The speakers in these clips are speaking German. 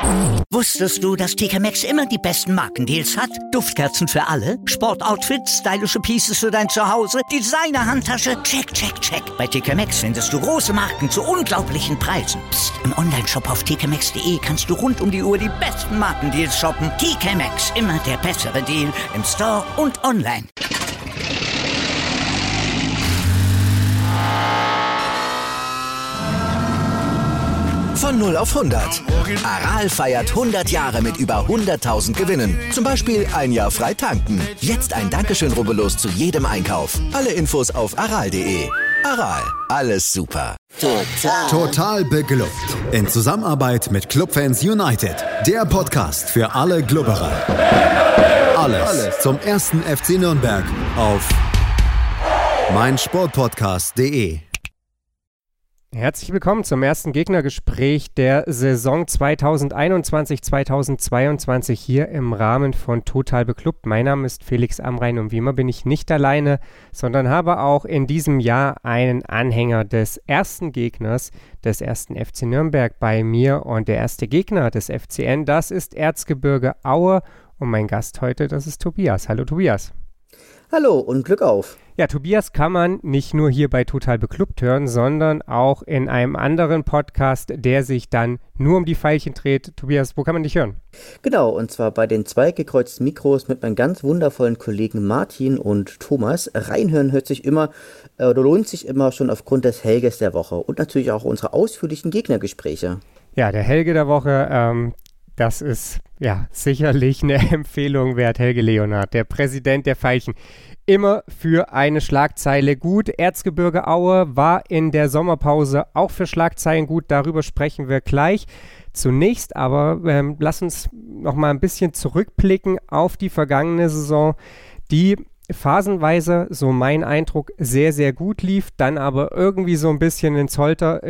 Wusstest du, dass TK Maxx immer die besten Markendeals hat? Duftkerzen für alle, Sportoutfits, stylische Pieces für dein Zuhause, Designer-Handtasche, check, check, check. Bei TK Maxx findest du große Marken zu unglaublichen Preisen. Psst. Im Onlineshop auf tkmaxx.de kannst du rund um die Uhr die besten Markendeals shoppen. TK Maxx, immer der bessere Deal im Store und online. Von 0 auf 100. Aral feiert 100 Jahre mit über 100.000 Gewinnen. Zum Beispiel ein Jahr frei tanken. Jetzt ein Dankeschön, rubbellos zu jedem Einkauf. Alle Infos auf aral.de. Aral, alles super. Total beglückt. In Zusammenarbeit mit Clubfans United. Der Podcast für alle Glubberer. Alles zum ersten FC Nürnberg auf meinsportpodcast.de. Herzlich willkommen zum ersten Gegnergespräch der Saison 2021-2022 hier im Rahmen von Total Beklubbt. Mein Name ist Felix Amrain und wie immer bin ich nicht alleine, sondern habe auch in diesem Jahr einen Anhänger des ersten Gegners des ersten FC Nürnberg bei mir. Und der erste Gegner des FCN, das ist Erzgebirge Aue. Und mein Gast heute, das ist Tobias. Hallo Tobias. Hallo und Glück auf. Ja, Tobias kann man nicht nur hier bei Total Beklubbt hören, sondern auch in einem anderen Podcast, der sich dann nur um die Veilchen dreht. Tobias, wo kann man dich hören? Genau, und zwar bei den zwei gekreuzten Mikros mit meinen ganz wundervollen Kollegen Martin und Thomas. Reinhören hört sich immer oder lohnt sich immer schon aufgrund des Helges der Woche und natürlich auch unsere ausführlichen Gegnergespräche. Ja, der Helge der Woche, das ist ja sicherlich eine Empfehlung wert. Helge Leonhardt, der Präsident der Veilchen. Immer für eine Schlagzeile gut. Erzgebirge Aue war in der Sommerpause auch für Schlagzeilen gut. Darüber sprechen wir gleich. Zunächst aber lass uns noch mal ein bisschen zurückblicken auf die vergangene Saison, die phasenweise, so mein Eindruck, sehr, sehr gut lief, dann aber irgendwie so ein bisschen ins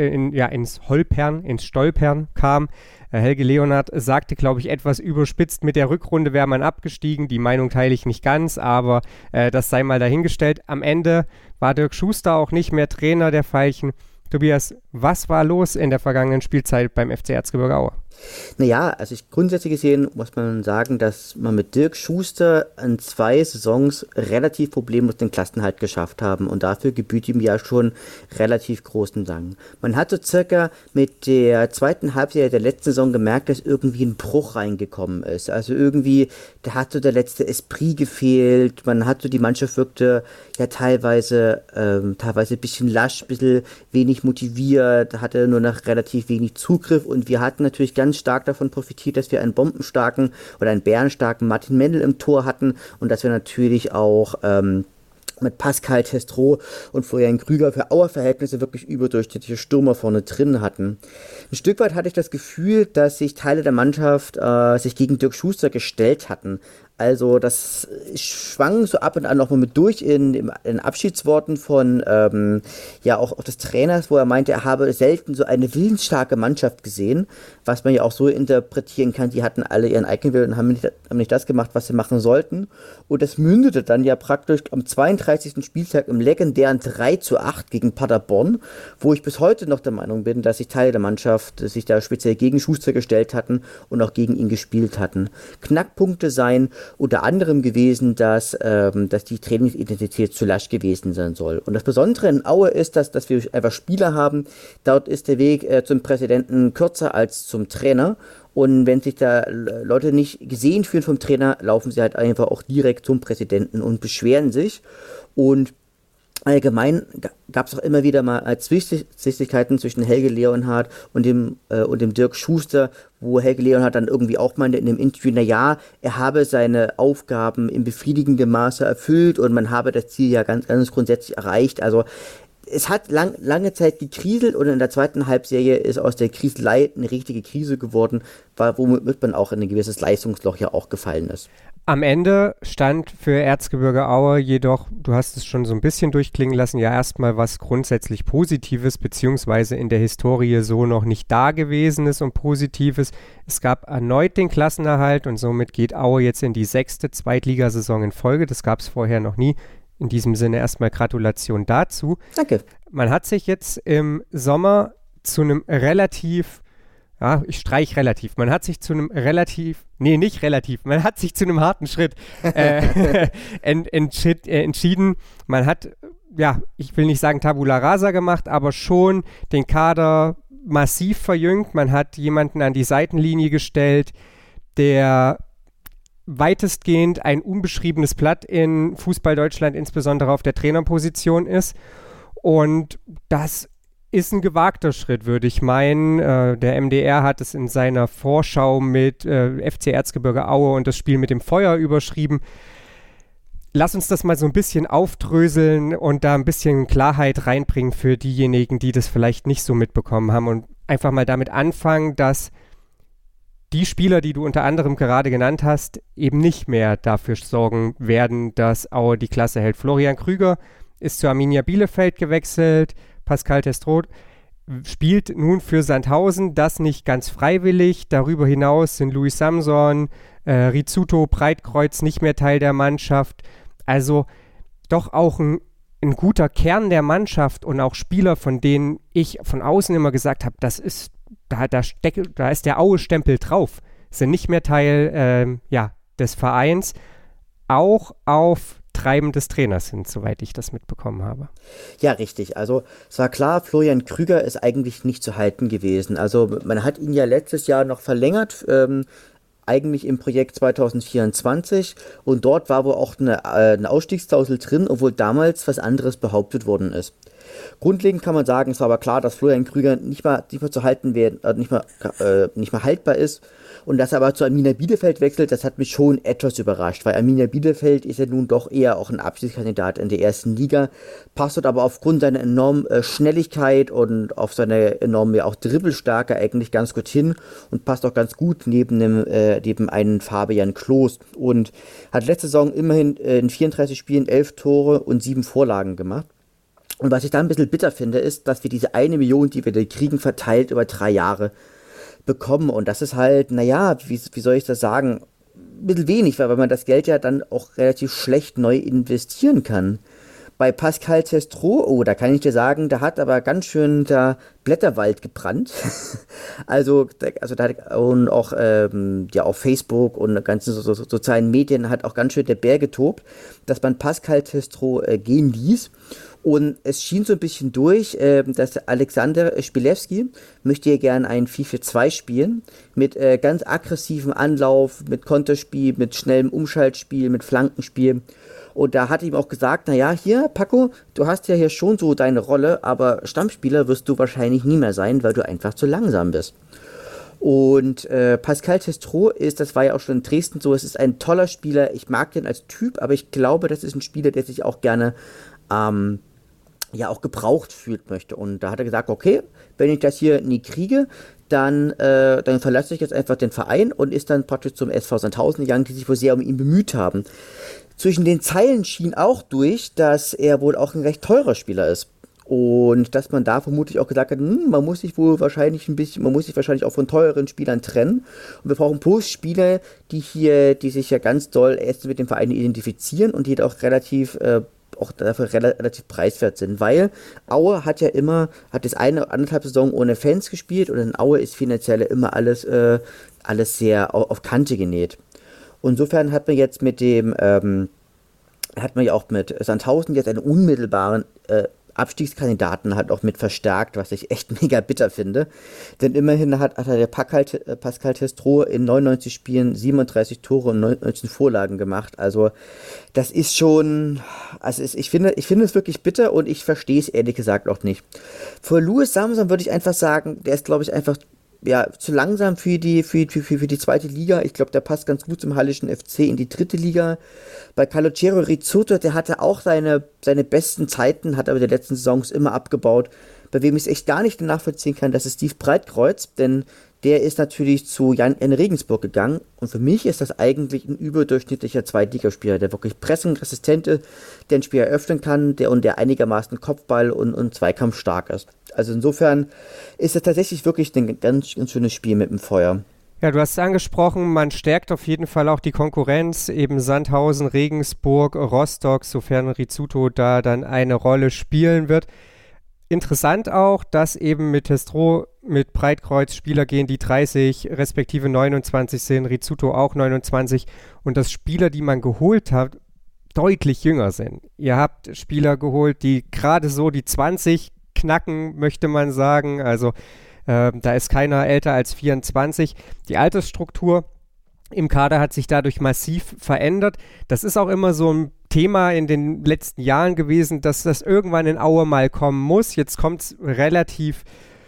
Stolpern kam. Helge Leonhardt sagte, glaube ich, etwas überspitzt, mit der Rückrunde wäre man abgestiegen. Die Meinung teile ich nicht ganz, aber das sei mal dahingestellt. Am Ende war Dirk Schuster auch nicht mehr Trainer der Veilchen. Tobias, was war los in der vergangenen Spielzeit beim FC Erzgebirge Aue? Naja, also grundsätzlich gesehen muss man sagen, dass man mit Dirk Schuster in 2 Saisons relativ problemlos den Klassenerhalt geschafft haben und dafür gebührt ihm ja schon relativ großen Dank. Man hat so circa mit der zweiten Halbserie der letzten Saison gemerkt, dass irgendwie ein Bruch reingekommen ist. Also irgendwie, da hat so der letzte Esprit gefehlt, man hat so, die Mannschaft wirkte ja teilweise ein bisschen lasch, ein bisschen wenig motiviert, hatte nur noch relativ wenig Zugriff und wir hatten natürlich ganz stark davon profitiert, dass wir einen bombenstarken oder einen bärenstarken Martin Mendel im Tor hatten und dass wir natürlich auch mit Pascal Testro und Florian Krüger für Auer-Verhältnisse wirklich überdurchschnittliche Stürmer vorne drin hatten. Ein Stück weit hatte ich das Gefühl, dass sich Teile der Mannschaft sich gegen Dirk Schuster gestellt hatten. Also das schwang so ab und an nochmal mit durch in Abschiedsworten von auch des Trainers, wo er meinte, er habe selten so eine willensstarke Mannschaft gesehen, was man ja auch so interpretieren kann, die hatten alle ihren eigenen Willen und haben nicht das gemacht, was sie machen sollten. Und das mündete dann ja praktisch am 32. Spieltag im legendären 3:8 gegen Paderborn, wo ich bis heute noch der Meinung bin, dass sich Teile der Mannschaft sich da speziell gegen Schuster gestellt hatten und auch gegen ihn gespielt hatten. Knackpunkte seien unter anderem gewesen, dass die Trainingsidentität zu lasch gewesen sein soll. Und das Besondere in Aue ist, dass wir einfach Spieler haben, dort ist der Weg zum Präsidenten kürzer als zum Trainer. Und wenn sich da Leute nicht gesehen fühlen vom Trainer, laufen sie halt einfach auch direkt zum Präsidenten und beschweren sich. Und allgemein gab es auch immer wieder mal Zwistigkeiten zwischen Helge Leonhardt und dem Dirk Schuster, wo Helge Leonhardt dann irgendwie auch meinte in dem Interview, er habe seine Aufgaben in befriedigendem Maße erfüllt und man habe das Ziel ja ganz grundsätzlich erreicht. Also es hat lange Zeit gekriselt und in der zweiten Halbserie ist aus der Kriselei eine richtige Krise geworden, womit man auch in ein gewisses Leistungsloch ja auch gefallen ist. Am Ende stand für Erzgebirge Aue jedoch, du hast es schon so ein bisschen durchklingen lassen, ja erstmal was grundsätzlich Positives, beziehungsweise in der Historie so noch nicht Dagewesenes und Positives. Es gab erneut den Klassenerhalt und somit geht Aue jetzt in die 6. Zweitligasaison in Folge. Das gab es vorher noch nie. In diesem Sinne erstmal Gratulation dazu. Danke. Man hat sich jetzt im Sommer zu einem relativ ja, ich streich relativ. Man hat sich zu einem man hat sich zu einem harten Schritt entschieden. Man hat, ja, ich will nicht sagen Tabula Rasa gemacht, aber schon den Kader massiv verjüngt. Man hat jemanden an die Seitenlinie gestellt, der weitestgehend ein unbeschriebenes Blatt in Fußball Deutschland, insbesondere auf der Trainerposition ist. Und das ist ein gewagter Schritt, würde ich meinen. Der MDR hat es in seiner Vorschau mit FC Erzgebirge Aue und das Spiel mit dem Feuer überschrieben. Lass uns das mal so ein bisschen aufdröseln und da ein bisschen Klarheit reinbringen für diejenigen, die das vielleicht nicht so mitbekommen haben und einfach mal damit anfangen, dass die Spieler, die du unter anderem gerade genannt hast, eben nicht mehr dafür sorgen werden, dass Aue die Klasse hält. Florian Krüger ist zu Arminia Bielefeld gewechselt. Pascal Testroth spielt nun für Sandhausen, das nicht ganz freiwillig. Darüber hinaus sind Luis Samson, Rizzuto, Breitkreuz nicht mehr Teil der Mannschaft. Also doch auch ein guter Kern der Mannschaft und auch Spieler, von denen ich von außen immer gesagt habe, da ist der Aue-Stempel drauf, sind nicht mehr Teil des Vereins, auch auf Treiben des Trainers hin, soweit ich das mitbekommen habe. Ja, richtig. Also es war klar, Florian Krüger ist eigentlich nicht zu halten gewesen. Also man hat ihn ja letztes Jahr noch verlängert, eigentlich im Projekt 2024 und dort war wohl auch eine Ausstiegsklausel drin, obwohl damals was anderes behauptet worden ist. Grundlegend kann man sagen, es war aber klar, dass Florian Krüger nicht mehr zu halten nicht mehr haltbar ist. Und dass er aber zu Arminia Bielefeld wechselt, das hat mich schon etwas überrascht, weil Arminia Bielefeld ist ja nun doch eher auch ein Abstiegskandidat in der ersten Liga, passt dort aber aufgrund seiner enormen Schnelligkeit und auf seine enorme auch Dribbelstärke eigentlich ganz gut hin und passt auch ganz gut neben einen Fabian Klos und hat letzte Saison immerhin in 34 Spielen 11 Tore und 7 Vorlagen gemacht. Und was ich da ein bisschen bitter finde, ist, dass wir diese 1 Million, die wir da kriegen, verteilt über 3 Jahre bekommen. Und das ist halt, wie soll ich das sagen, ein bisschen wenig, weil man das Geld ja dann auch relativ schlecht neu investieren kann. Bei Pascal Testroth, da kann ich dir sagen, da hat aber ganz schön der Blätterwald gebrannt. also da hat und auch auf Facebook und ganzen sozialen Medien hat auch ganz schön der Bär getobt, dass man Pascal Testroth gehen ließ. Und es schien so ein bisschen durch, dass Alexander Spilewski möchte hier gerne ein 4-4-2 spielen, mit ganz aggressivem Anlauf, mit Konterspiel, mit schnellem Umschaltspiel, mit Flankenspiel. Und da hat ihm auch gesagt, hier, Paco, du hast ja hier schon so deine Rolle, aber Stammspieler wirst du wahrscheinlich nie mehr sein, weil du einfach zu langsam bist. Und Pascal Testroth das war ja auch schon in Dresden so, es ist ein toller Spieler, ich mag den als Typ, aber ich glaube, das ist ein Spieler, der sich auch gerne auch gebraucht fühlt möchte. Und da hat er gesagt, okay, wenn ich das hier nie kriege, dann verlasse ich jetzt einfach den Verein und ist dann praktisch zum SV Sandhausen gegangen, die sich wohl sehr um ihn bemüht haben. Zwischen den Zeilen schien auch durch, dass er wohl auch ein recht teurer Spieler ist. Und dass man da vermutlich auch gesagt hat, man muss sich wahrscheinlich auch von teuren Spielern trennen. Und wir brauchen bloß Spieler, die sich ja ganz doll erst mit dem Verein identifizieren und die auch relativ preiswert sind, weil Aue hat jetzt 1,5 Saison ohne Fans gespielt und in Aue ist finanziell immer alles sehr auf Kante genäht. Und insofern hat man jetzt mit Sandhausen jetzt einen unmittelbaren Abstiegskandidaten halt auch mit verstärkt, was ich echt mega bitter finde. Denn immerhin hat der Pascal Testroth in 99 Spielen 37 Tore und 19 Vorlagen gemacht. Also das ist schon, ich finde es wirklich bitter und ich verstehe es ehrlich gesagt auch nicht. Für Luis Samson würde ich einfach sagen, der ist glaube ich einfach zu langsam für die zweite Liga. Ich glaube, der passt ganz gut zum Hallischen FC in die dritte Liga. Bei Calogero Rizzuto, der hatte auch seine besten Zeiten, hat aber die letzten Saisons immer abgebaut. Bei wem ich es echt gar nicht nachvollziehen kann, das ist Steve Breitkreuz, denn der ist natürlich zu Jan Regensburg gegangen und für mich ist das eigentlich ein überdurchschnittlicher Zweitligaspieler, der wirklich pressingresistent ist, der ein Spiel eröffnen kann, der einigermaßen Kopfball und Zweikampf stark ist. Also insofern ist es tatsächlich wirklich ein ganz schönes Spiel mit dem Feuer. Ja, du hast es angesprochen, man stärkt auf jeden Fall auch die Konkurrenz, eben Sandhausen, Regensburg, Rostock, sofern Rizzuto da dann eine Rolle spielen wird. interessant auch, dass eben mit Testro mit Breitkreuz Spieler gehen, die 30 respektive 29 sind, Rizzuto auch 29 und dass Spieler, die man geholt hat, deutlich jünger sind. Ihr habt Spieler geholt, die gerade so die 20 knacken, möchte man sagen. Also da ist keiner älter als 24. Die Altersstruktur im Kader hat sich dadurch massiv verändert. Das ist auch immer so ein Thema in den letzten Jahren gewesen, dass das irgendwann in Aue mal kommen muss. Jetzt kommt es relativ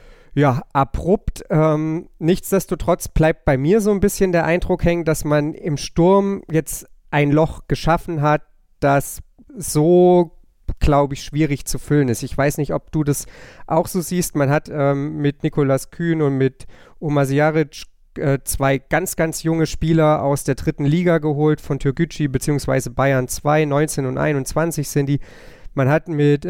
abrupt. Nichtsdestotrotz bleibt bei mir so ein bisschen der Eindruck hängen, dass man im Sturm jetzt ein Loch geschaffen hat, das so, glaube ich, schwierig zu füllen ist. Ich weiß nicht, ob du das auch so siehst. Man hat mit Nikolas Kühn und mit Omar Sijaric zwei ganz, ganz junge Spieler aus der 3. Liga geholt, von Türkgücü bzw. Bayern 2, 19 und 21 sind die. Man hat mit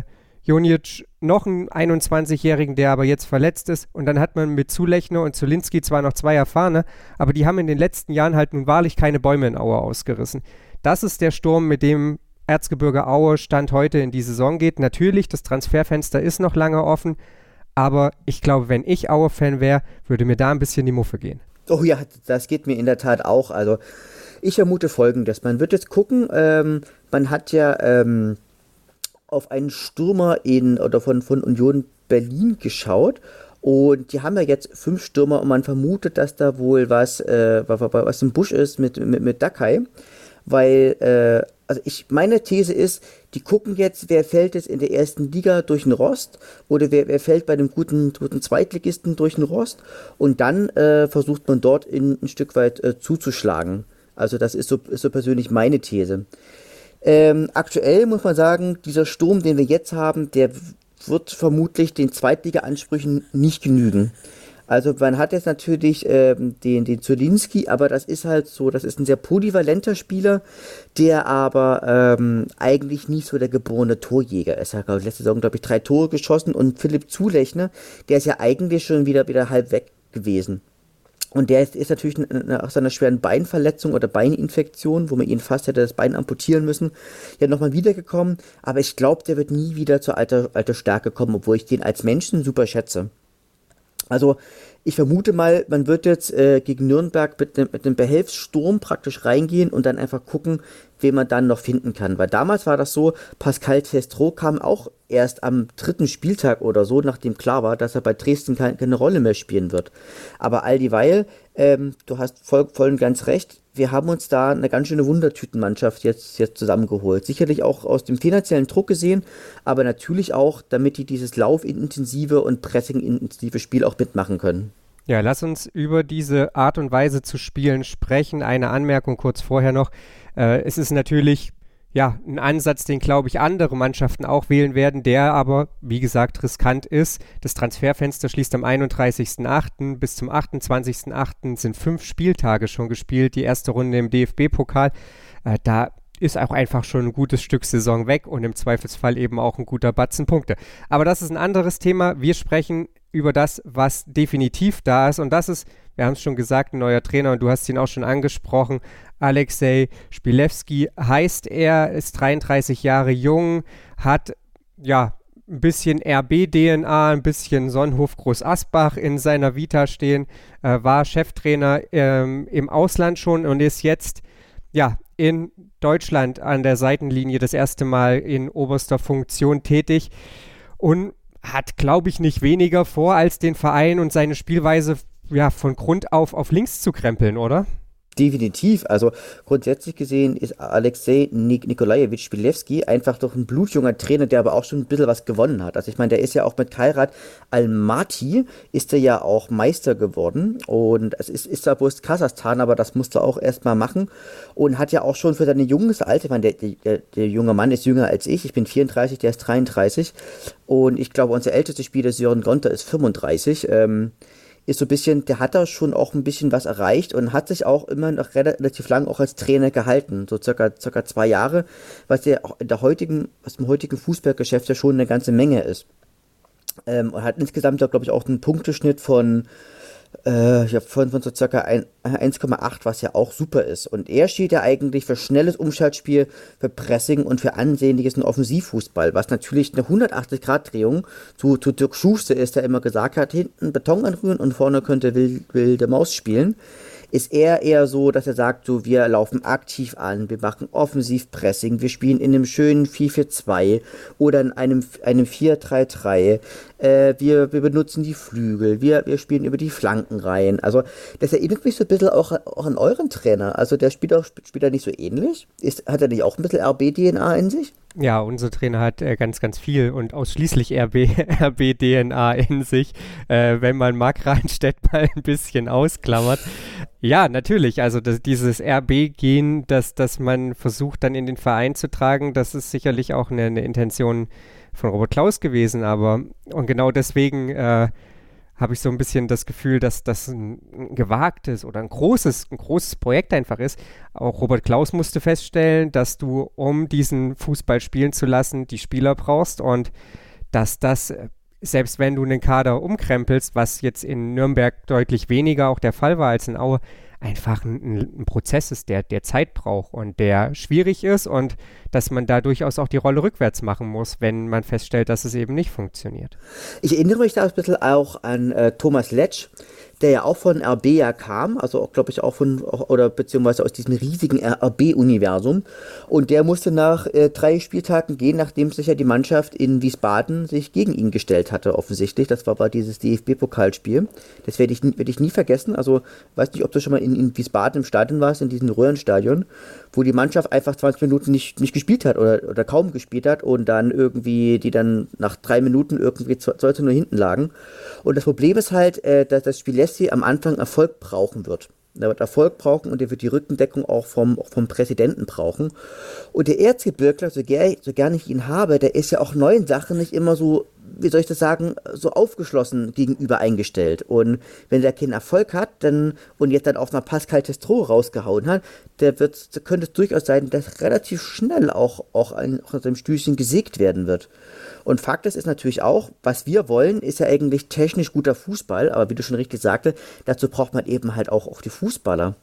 Jonic noch einen 21-Jährigen, der aber jetzt verletzt ist. Und dann hat man mit Zulechner und Zulinski zwar noch 2 Erfahrene, aber die haben in den letzten Jahren halt nun wahrlich keine Bäume in Aue ausgerissen. Das ist der Sturm, mit dem Erzgebirge Aue Stand heute in die Saison geht. Natürlich, das Transferfenster ist noch lange offen, aber ich glaube, wenn ich Aue-Fan wäre, würde mir da ein bisschen die Muffe gehen. Oh ja, das geht mir in der Tat auch. Also ich vermute Folgendes. Man wird jetzt gucken, man hat ja auf einen Stürmer von Union Berlin geschaut und die haben ja jetzt 5 Stürmer und man vermutet, dass da wohl was im Busch ist mit Dakai, weil meine These ist, die gucken jetzt, wer fällt jetzt in der 1. Liga durch den Rost oder wer fällt bei dem guten Zweitligisten durch den Rost und dann versucht man dort ein Stück weit zuzuschlagen. Also das ist so persönlich meine These. Aktuell muss man sagen, dieser Sturm, den wir jetzt haben, der wird vermutlich den Zweitliga-Ansprüchen nicht genügen. Also man hat jetzt natürlich den Zulinski, aber das ist halt so, das ist ein sehr polyvalenter Spieler, der aber eigentlich nicht so der geborene Torjäger ist. Er hat letzte Saison, glaube ich, 3 Tore geschossen und Philipp Zulechner, der ist ja eigentlich schon wieder halb weg gewesen. Und der ist natürlich nach seiner schweren Beinverletzung oder Beininfektion, wo man ihn fast hätte das Bein amputieren müssen, ja nochmal wiedergekommen. Aber ich glaube, der wird nie wieder zur alter Stärke kommen, obwohl ich den als Menschen super schätze. Also ich vermute mal, man wird jetzt gegen Nürnberg mit einem Behelfssturm praktisch reingehen und dann einfach gucken, wen man dann noch finden kann. Weil damals war das so, Pascal Testro kam auch erst am 3. Spieltag oder so, nachdem klar war, dass er bei Dresden keine Rolle mehr spielen wird. Aber all dieweil, du hast voll und ganz recht, wir haben uns da eine ganz schöne Wundertütenmannschaft jetzt zusammengeholt. Sicherlich auch aus dem finanziellen Druck gesehen, aber natürlich auch, damit die dieses laufintensive und pressingintensive Spiel auch mitmachen können. Ja, lass uns über diese Art und Weise zu spielen sprechen. Eine Anmerkung kurz vorher noch. Es ist natürlich ein Ansatz, den, glaube ich, andere Mannschaften auch wählen werden, der aber, wie gesagt, riskant ist. Das Transferfenster schließt am 31.08. bis zum 28.08. sind 5 Spieltage schon gespielt, die erste Runde im DFB-Pokal. Da ist auch einfach schon ein gutes Stück Saison weg und im Zweifelsfall eben auch ein guter Batzen Punkte. Aber das ist ein anderes Thema. Wir sprechen über das, was definitiv da ist und das ist, wir haben es schon gesagt, ein neuer Trainer und du hast ihn auch schon angesprochen, Alexej Szpilewski heißt er, ist 33 Jahre jung, hat ein bisschen RB-DNA, ein bisschen Sonnenhof Groß-Asbach in seiner Vita stehen, war Cheftrainer im Ausland schon und ist jetzt in Deutschland an der Seitenlinie das erste Mal in oberster Funktion tätig und hat, glaube ich, nicht weniger vor, als den Verein und seine Spielweise von Grund auf links zu krempeln, oder? Definitiv. Also grundsätzlich gesehen ist Alexej Nikolajewitsch Szpilewski einfach doch ein blutjunger Trainer, der aber auch schon ein bisschen was gewonnen hat. Also ich meine, der ist ja auch mit Kairat Almaty ist er ja auch Meister geworden und es ist zwar bloß Kasachstan, aber das musste er auch erstmal machen und hat ja auch schon für sein junges Alter, ich meine, der junge Mann ist jünger als ich bin 34, der ist 33 und ich glaube, unser ältester Spieler Sören Gonter ist 35, ist so ein bisschen, der hat da schon auch ein bisschen was erreicht und hat sich auch immer noch relativ lang auch als Trainer gehalten, so circa 2 Jahre, was ja auch was im heutigen Fußballgeschäft ja schon eine ganze Menge ist. Und hat insgesamt, glaube ich, auch einen Punkteschnitt von Ich habe von so circa 1,8, was ja auch super ist. Und er steht ja eigentlich für schnelles Umschaltspiel, für Pressing und für ansehnliches Offensivfußball, was natürlich eine 180-Grad-Drehung zu Dirk Schuster ist, der immer gesagt hat, hinten Beton anrühren und vorne könnte wilde Maus spielen. Ist er eher so, dass er sagt, so, wir laufen aktiv an, wir machen Offensivpressing, wir spielen in einem schönen 4-4-2 oder in einem 4-3-3, wir benutzen die Flügel, wir spielen über die Flanken rein. Also das erinnert mich so ein bisschen auch an euren Trainer. Also der spielt er nicht so ähnlich? Hat er nicht auch ein bisschen RB-DNA in sich? Ja, unser Trainer hat ganz, ganz viel und ausschließlich RB-DNA in sich, wenn man Marc Rahnstedt mal ein bisschen ausklammert. Ja, natürlich, also dieses RB-Gen, dass man versucht dann in den Verein zu tragen, das ist sicherlich auch eine Intention von Robert Klaus gewesen, und genau deswegen habe ich so ein bisschen das Gefühl, dass das ein gewagtes oder ein großes Projekt einfach ist. Auch Robert Klaus musste feststellen, dass du, um diesen Fußball spielen zu lassen, die Spieler brauchst und dass das, selbst wenn du einen Kader umkrempelst, was jetzt in Nürnberg deutlich weniger auch der Fall war als in Aue, einfach ein Prozess ist, der Zeit braucht und der schwierig ist und dass man da durchaus auch die Rolle rückwärts machen muss, wenn man feststellt, dass es eben nicht funktioniert. Ich erinnere mich da ein bisschen auch an Thomas Letsch, der ja auch von RB ja kam, also auch, glaube ich, beziehungsweise aus diesem riesigen RB-Universum. Und der musste nach 3 Spieltagen gehen, nachdem sich ja die Mannschaft in Wiesbaden sich gegen ihn gestellt hatte, offensichtlich. Das war dieses DFB-Pokalspiel. Das werde ich nie vergessen. Also, weiß nicht, ob du schon mal in Wiesbaden im Stadion warst, in diesem Röhrenstadion, wo die Mannschaft einfach 20 Minuten nicht gespielt hat oder kaum gespielt hat und dann irgendwie, die dann nach 3 Minuten irgendwie 2-0 hinten lagen. Und das Problem ist halt, dass das Spiel am Anfang Erfolg brauchen wird. Er wird Erfolg brauchen und er wird die Rückendeckung auch vom Präsidenten brauchen. Und der Erzgebirgler, so gerne ich ihn habe, der ist ja auch neuen Sachen nicht immer so, wie soll ich das sagen, so aufgeschlossen gegenüber eingestellt. Und wenn der keinen Erfolg hat und jetzt dann auch mal Pascal Testro rausgehauen hat, könnte es durchaus sein, dass relativ schnell auch aus seinem Stühlchen gesägt werden wird. Und Fakt ist natürlich auch, was wir wollen, ist ja eigentlich technisch guter Fußball, aber wie du schon richtig sagte, dazu braucht man eben halt auch die Fußballer.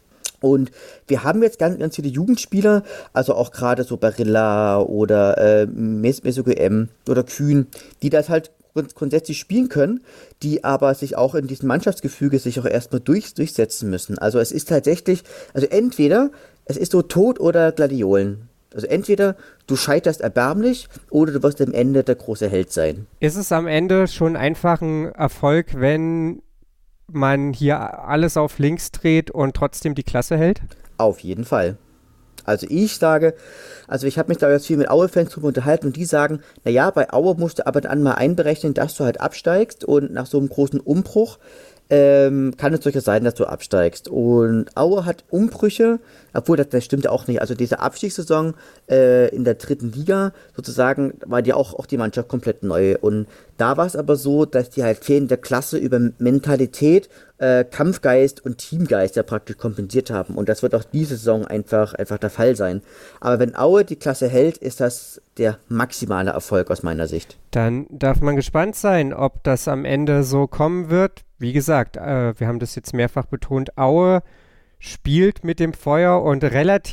Und wir haben jetzt ganz, ganz viele Jugendspieler, also auch gerade so Barilla oder Mesogem oder Kühn, die das halt grundsätzlich spielen können, die aber sich auch in diesem Mannschaftsgefüge sich auch erstmal durchsetzen müssen. Also es ist tatsächlich, entweder es ist so Tod oder Gladiolen. Also entweder du scheiterst erbärmlich oder du wirst am Ende der große Held sein. Ist es am Ende schon einfach ein Erfolg, wenn man hier alles auf links dreht und trotzdem die Klasse hält? Auf jeden Fall. Also ich sage, ich habe mich da jetzt viel mit Aue-Fans drüber unterhalten und die sagen, naja, bei Aue musst du aber dann mal einberechnen, dass du halt absteigst und nach so einem großen Umbruch kann es durchaus sein, dass du absteigst. Und Aue hat Umbrüche, obwohl das stimmt ja auch nicht. Also diese Abstiegssaison in der 3. Liga sozusagen war ja auch die Mannschaft komplett neu. Und da war es aber so, dass die halt fehlende Klasse über Mentalität, Kampfgeist und Teamgeist ja praktisch kompensiert haben. Und das wird auch diese Saison einfach der Fall sein. Aber wenn Aue die Klasse hält, ist das der maximale Erfolg aus meiner Sicht. Dann darf man gespannt sein, ob das am Ende so kommen wird. Wie gesagt, wir haben das jetzt mehrfach betont, Aue spielt mit dem Feuer und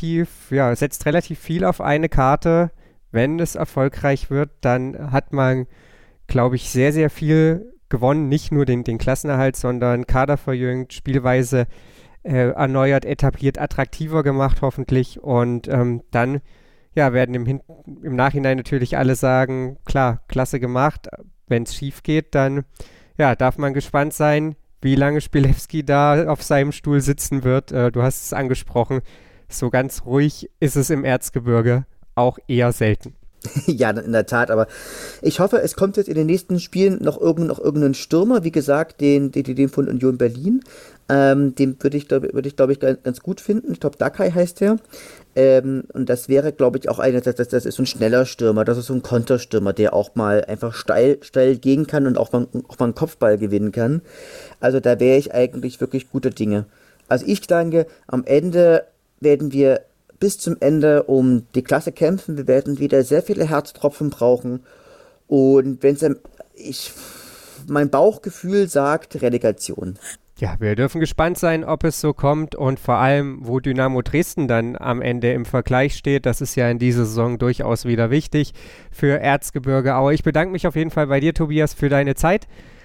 setzt relativ viel auf eine Karte. Wenn es erfolgreich wird, dann hat man, glaube ich, sehr, sehr viel gewonnen. Nicht nur den Klassenerhalt, sondern Kader verjüngt, Spielweise erneuert, etabliert, attraktiver gemacht hoffentlich. Und dann werden im Nachhinein natürlich alle sagen, klar, klasse gemacht. Wenn es schief geht, dann darf man gespannt sein, wie lange Spielewski da auf seinem Stuhl sitzen wird. Du hast es angesprochen, so ganz ruhig ist es im Erzgebirge auch eher selten. Ja, in der Tat, aber ich hoffe, es kommt jetzt in den nächsten Spielen noch irgendein Stürmer, wie gesagt, den von Union Berlin. Den würde ich, glaube ich, ganz gut finden. Ich glaube, Dakai heißt der. Und das wäre, glaube ich, auch das ist so ein schneller Stürmer, das ist so ein Konterstürmer, der auch mal einfach steil gehen kann und auch mal einen Kopfball gewinnen kann. Also da wäre ich eigentlich wirklich guter Dinge. Also ich denke, am Ende werden wir bis zum Ende um die Klasse kämpfen. Wir werden wieder sehr viele Herztropfen brauchen. Und mein Bauchgefühl sagt Relegation. Ja, wir dürfen gespannt sein, ob es so kommt und vor allem, wo Dynamo Dresden dann am Ende im Vergleich steht. Das ist ja in dieser Saison durchaus wieder wichtig für Erzgebirge Aue. Ich bedanke mich auf jeden Fall bei dir, Tobias, für deine Zeit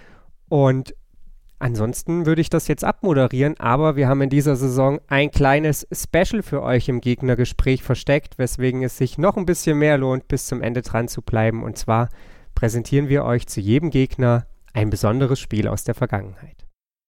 und ansonsten würde ich das jetzt abmoderieren, aber wir haben in dieser Saison ein kleines Special für euch im Gegnergespräch versteckt, weswegen es sich noch ein bisschen mehr lohnt, bis zum Ende dran zu bleiben. Und zwar präsentieren wir euch zu jedem Gegner ein besonderes Spiel aus der Vergangenheit.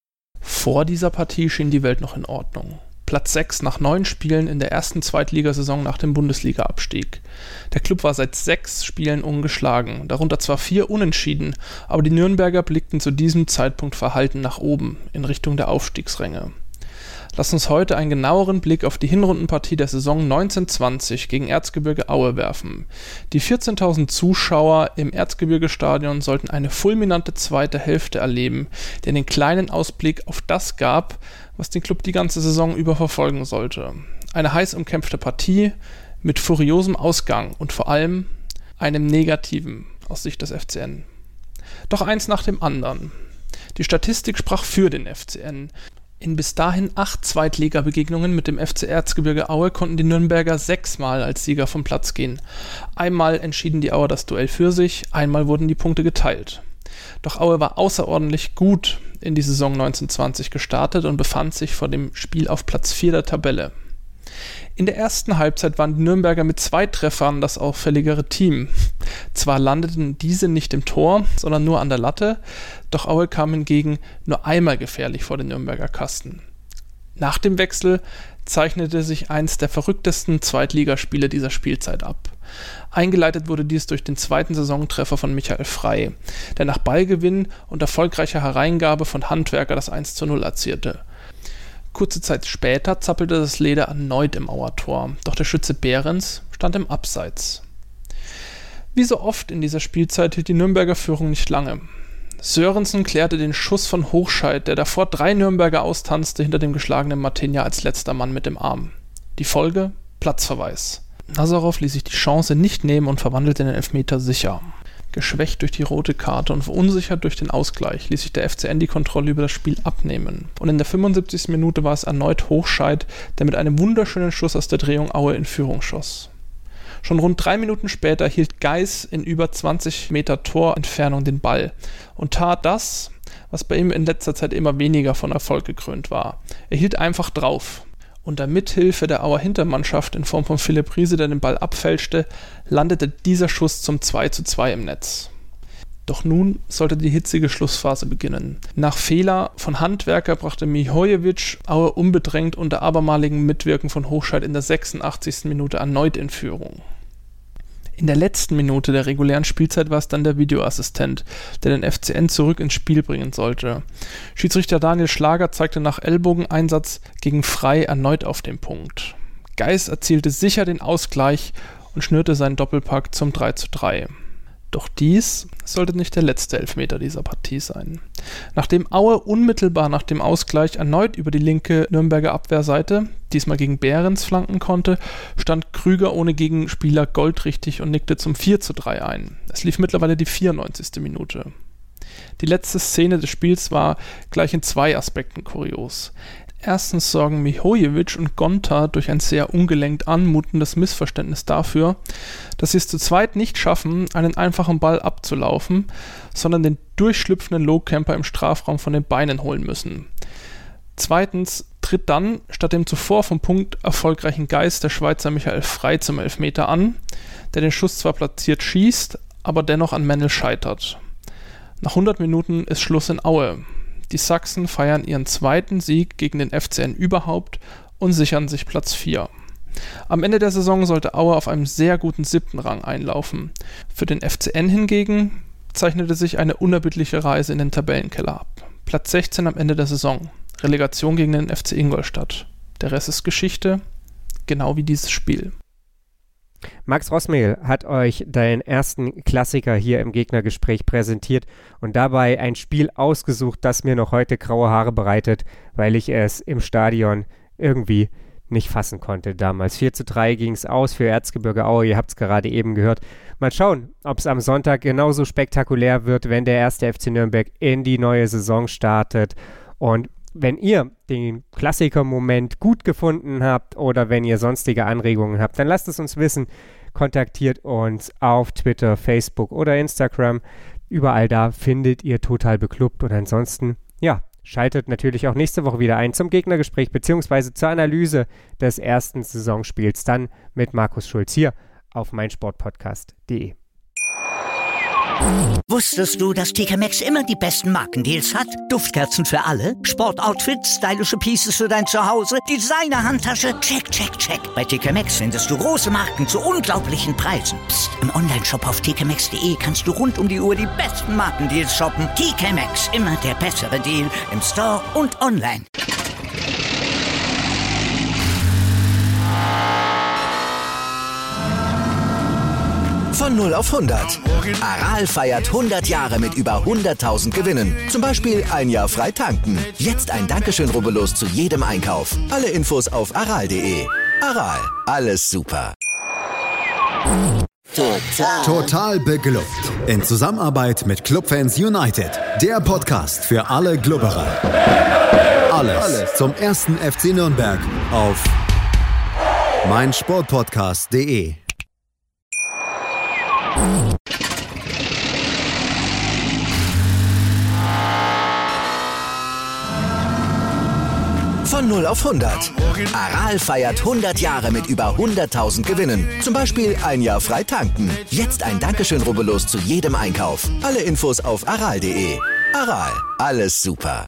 Vor dieser Partie schien die Welt noch in Ordnung. Platz 6 nach 9 Spielen in der ersten Zweitligasaison nach dem Bundesliga-Abstieg. Der Klub war seit 6 Spielen ungeschlagen, darunter zwar 4 Unentschieden, aber die Nürnberger blickten zu diesem Zeitpunkt verhalten nach oben, in Richtung der Aufstiegsränge. Lass uns heute einen genaueren Blick auf die Hinrundenpartie der Saison 1920 gegen Erzgebirge Aue werfen. Die 14.000 Zuschauer im Erzgebirge-Stadion sollten eine fulminante zweite Hälfte erleben, die einen kleinen Ausblick auf das gab, was den Klub die ganze Saison über verfolgen sollte. Eine heiß umkämpfte Partie mit furiosem Ausgang und vor allem einem negativen aus Sicht des FCN. Doch eins nach dem anderen. Die Statistik sprach für den FCN. In bis dahin 8 Zweitliga-Begegnungen mit dem FC Erzgebirge Aue konnten die Nürnberger 6-mal als Sieger vom Platz gehen. Einmal entschieden die Auer das Duell für sich, einmal wurden die Punkte geteilt. Doch Aue war außerordentlich gut in die Saison 1920 gestartet und befand sich vor dem Spiel auf Platz 4 der Tabelle. In der ersten Halbzeit waren die Nürnberger mit 2 Treffern das auffälligere Team. Zwar landeten diese nicht im Tor, sondern nur an der Latte, doch Aue kam hingegen nur einmal gefährlich vor den Nürnberger Kasten. Nach dem Wechsel zeichnete sich eins der verrücktesten Zweitligaspiele dieser Spielzeit ab. Eingeleitet wurde dies durch den zweiten Saisontreffer von Michael Frey, der nach Ballgewinn und erfolgreicher Hereingabe von Handwerker das 1:0 erzielte. Kurze Zeit später zappelte das Leder erneut im Auertor, doch der Schütze Behrens stand im Abseits. Wie so oft in dieser Spielzeit hielt die Nürnberger Führung nicht lange. Sörensen klärte den Schuss von Hochscheid, der davor 3 Nürnberger austanzte, hinter dem geschlagenen Martinia als letzter Mann mit dem Arm. Die Folge? Platzverweis. Nazarov ließ sich die Chance nicht nehmen und verwandelte den Elfmeter sicher. Geschwächt durch die rote Karte und verunsichert durch den Ausgleich ließ sich der FCN die Kontrolle über das Spiel abnehmen. Und in der 75. Minute war es erneut Hochscheid, der mit einem wunderschönen Schuss aus der Drehung Aue in Führung schoss. Schon rund 3 Minuten später hielt Geis in über 20 Meter Torentfernung den Ball und tat das, was bei ihm in letzter Zeit immer weniger von Erfolg gekrönt war. Er hielt einfach drauf. Unter Mithilfe der Auer Hintermannschaft in Form von Philipp Riese, der den Ball abfälschte, landete dieser Schuss zum 2:2 im Netz. Doch nun sollte die hitzige Schlussphase beginnen. Nach Fehler von Handwerker brachte Mihojevic Aue unbedrängt unter abermaligem Mitwirken von Hochscheid in der 86. Minute erneut in Führung. In der letzten Minute der regulären Spielzeit war es dann der Videoassistent, der den FCN zurück ins Spiel bringen sollte. Schiedsrichter Daniel Schlager zeigte nach Ellbogeneinsatz gegen Frey erneut auf den Punkt. Geis erzielte sicher den Ausgleich und schnürte seinen Doppelpack zum 3:3. Doch dies sollte nicht der letzte Elfmeter dieser Partie sein. Nachdem Aue unmittelbar nach dem Ausgleich erneut über die linke Nürnberger Abwehrseite, diesmal gegen Behrens, flanken konnte, stand Krüger ohne Gegenspieler goldrichtig und nickte zum 4:3 ein. Es lief mittlerweile die 94. Minute. Die letzte Szene des Spiels war gleich in 2 Aspekten kurios. Erstens sorgen Mihojevic und Gonta durch ein sehr ungelenkt anmutendes Missverständnis dafür, dass sie es zu zweit nicht schaffen, einen einfachen Ball abzulaufen, sondern den durchschlüpfenden Lohkemper im Strafraum von den Beinen holen müssen. Zweitens tritt dann, statt dem zuvor vom Punkt erfolgreichen Geist, der Schweizer Michael Frey zum Elfmeter an, der den Schuss zwar platziert schießt, aber dennoch an Mendel scheitert. Nach 100 Minuten ist Schluss in Aue. Die Sachsen feiern ihren 2. Sieg gegen den FCN überhaupt und sichern sich Platz 4. Am Ende der Saison sollte Aue auf einem sehr guten 7. Rang einlaufen. Für den FCN hingegen zeichnete sich eine unerbittliche Reise in den Tabellenkeller ab. Platz 16 am Ende der Saison. Relegation gegen den FC Ingolstadt. Der Rest ist Geschichte, genau wie dieses Spiel. Max Rossmehl hat euch deinen ersten Klassiker hier im Gegnergespräch präsentiert und dabei ein Spiel ausgesucht, das mir noch heute graue Haare bereitet, weil ich es im Stadion irgendwie nicht fassen konnte damals. 4:3 ging es aus für Erzgebirge Aue, ihr habt es gerade eben gehört. Mal schauen, ob es am Sonntag genauso spektakulär wird, wenn der 1. FC Nürnberg in die neue Saison startet. Und wenn ihr den Klassiker-Moment gut gefunden habt oder wenn ihr sonstige Anregungen habt, dann lasst es uns wissen. Kontaktiert uns auf Twitter, Facebook oder Instagram. Überall da findet ihr Total Beklubbt. Und ansonsten, ja, schaltet natürlich auch nächste Woche wieder ein zum Gegnergespräch bzw. zur Analyse des ersten Saisonspiels. Dann mit Markus Schulz hier auf meinsportpodcast.de. Wusstest du, dass TK Maxx immer die besten Markendeals hat? Duftkerzen für alle, Sportoutfits, stylische Pieces für dein Zuhause, Designer-Handtasche, check, check, check. Bei TK Maxx findest du große Marken zu unglaublichen Preisen. Psst. Im Onlineshop auf tkmaxx.de kannst du rund um die Uhr die besten Markendeals shoppen. TK Maxx, immer der bessere Deal im Store und online. Von 0 auf 100. Aral feiert 100 Jahre mit über 100.000 Gewinnen. Zum Beispiel ein Jahr frei tanken. Jetzt ein Dankeschön, rubbellos zu jedem Einkauf. Alle Infos auf aral.de. Aral, alles super. Total beglückt. In Zusammenarbeit mit Clubfans United. Der Podcast für alle Glubberer. Alles zum ersten FC Nürnberg auf meinsportpodcast.de. Von 0 auf 100. Aral feiert 100 Jahre mit über 100.000 Gewinnen. Zum Beispiel ein Jahr frei tanken. Jetzt ein Dankeschön, rubbellos zu jedem Einkauf. Alle Infos auf aral.de. Aral, alles super.